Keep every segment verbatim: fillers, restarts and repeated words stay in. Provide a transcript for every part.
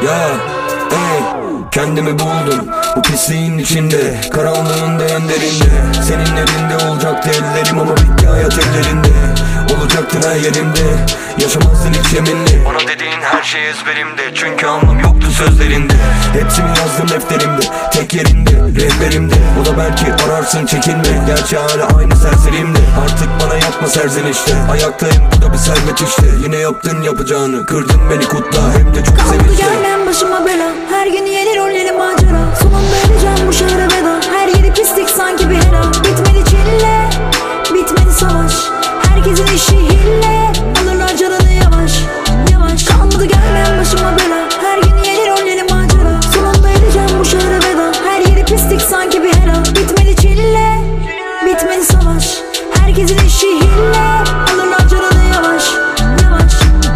Ya ey, kendimi buldum bu pisliğin içinde, karanlığın da en derinde. Senin elinde olacaktı ellerim ama bitti hayat ellerinde. Olacaktın her yerimde, yaşamazdın hiç yeminli. Bana dediğin her şey ezberimde, çünkü anlam yoktu sözlerinde. Hepsini yazdım defterimde, tek yerinde, rehberimde. O da belki ararsın çekinme, gerçi hala aynı serserimde. Artık bana yapma serzenişte, ayaktayım bu da bir servet işte. Yine yaptın yapacağını, kırdın beni kutla, hem de çok sevinçle. Gelmem başıma bela, her gün yeni rolleri macera. Sonunda ereceğim bu şehre veda, her yeri pislik sanki bir hela. Bitmedi çile, bitmedi savaş, herkesin işi hille. Alırlar canını yavaş, yavaş. Kalmadı gelmem başıma bela, her gün yeni rolleri macera. Sonunda ereceğim bu şehre veda, her yeri pislik sanki bir hela. Bitmedi çile, bitmedi savaş, herkesin işi hille. Alırlar canını yavaş, yavaş.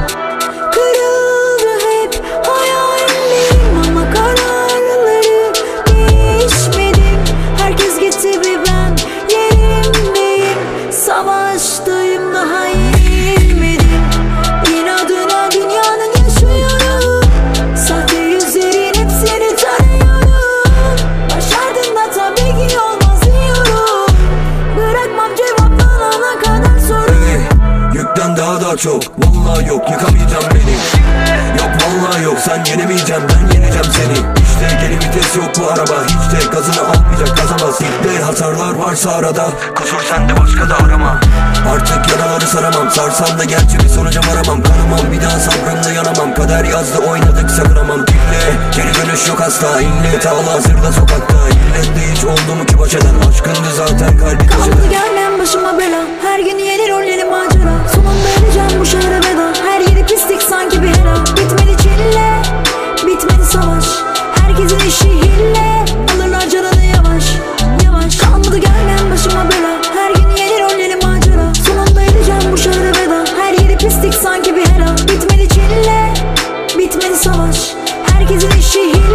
Kırıldı hep hayallerim ama kararları değişmedim. Herkes gitti bir ben yerimdeyim. Savaştayım daha yenilmedim. İnadına dünyanın yaşıyorum. Sahte yüzlerin hepsini tanıyorum. Başardın da tabii ki olmaz diyorum. Bırakmam cevaplanana kadar soru. Yükten daha da çok, vallahi yok yıkamayacağım beni. Yok vallahi yok, sen yenemeyeceğim, ben yeneceğim seni. İşte geri vites yok bu araba, hiç de gazını almayacak, gazamaz. İlkte hasarlar varsa arada, kusur sende başka da arama. Artık yaraları saramam, sarsam da gerçi bir sonuca varamam. Kanamam bir daha sabrımla yanamam, kader yazdı oynadık sakıramam. Dinle, geri dönüş yok asla, inle tağla hazırda sokakta. İllette hiç oldu mu ki baş eden, aşkındı zaten kalbi taşıdı. Kalmadı gelmem başıma bela, her gün yeni rolleri macera. Sonunda ereceğim bu şehre veda, her yeri pislik sanki bir hela. Bitmedi çile, bitmedi savaş, herkesin işi hille. Alırlar canını yavaş, yavaş. Kalmadı gelmem başıma bela, her gün yeni rolleri macera. Sonunda ereceğim bu şehre veda, her yeri pislik sanki bir hela. Bitmedi çile, bitmedi savaş, herkesin işi hille.